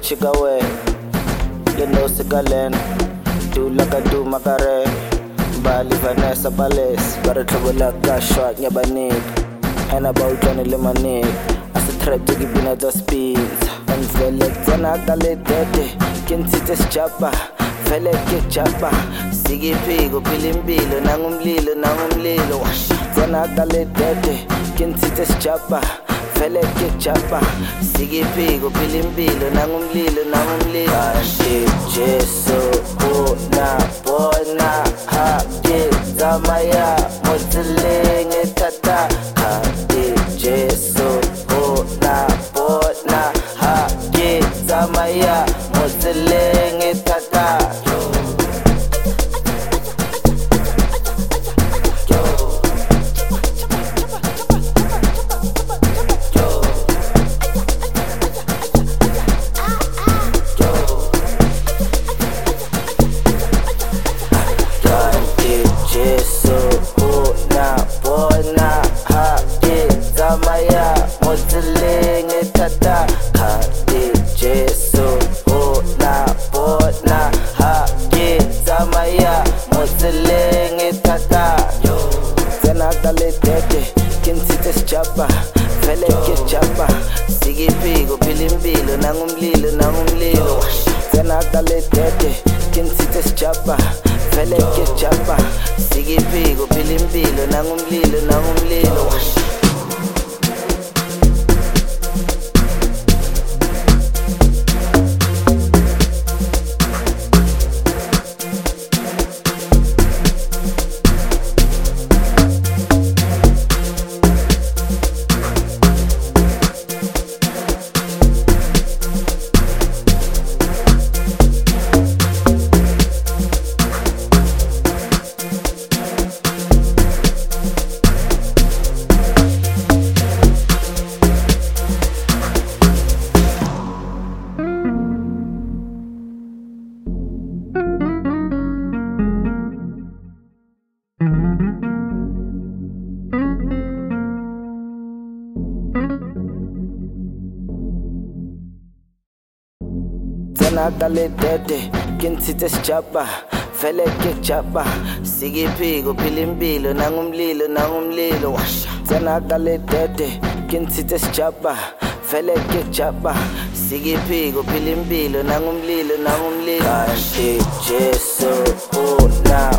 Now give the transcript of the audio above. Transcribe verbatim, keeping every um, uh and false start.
chikawe le no sigalen do like I do makare Bali Vanessa Palace bare tlobola ka shot nyabanik and about Johnny Lemonade as a threat to give me the speeds and vele tsana ka le dede ke ntshitse sijapa vele ke japa sikiphiko phila impilo nangumlilo nangumlilo tsana ka le dede ke ntshitse sijapa vele ke japa sikiphiko phila impilo nangumlilo nangumlilo shit Jesu bona bona ha ke zamaya motseleng etata ha ke Jesu bona bona ha ke zamaya motseleng etata Japa, vele ke japa, sikiphiko phila impilo nangumlilo nangumlilo tsena ka le dede ke ntshitse sijapa vele ke japa sikiphiko phila impilo nangumlilo nangumlilo tsena ka le dede ke ntshitse sijapa vele ke japa sikiphiko phila impilo nangumlilo nangumlilo tsena ka le dede ke ntshitse sijapa vele ke japa sikiphiko phila impilo nangumlilo nangumlilo shit Jesu bona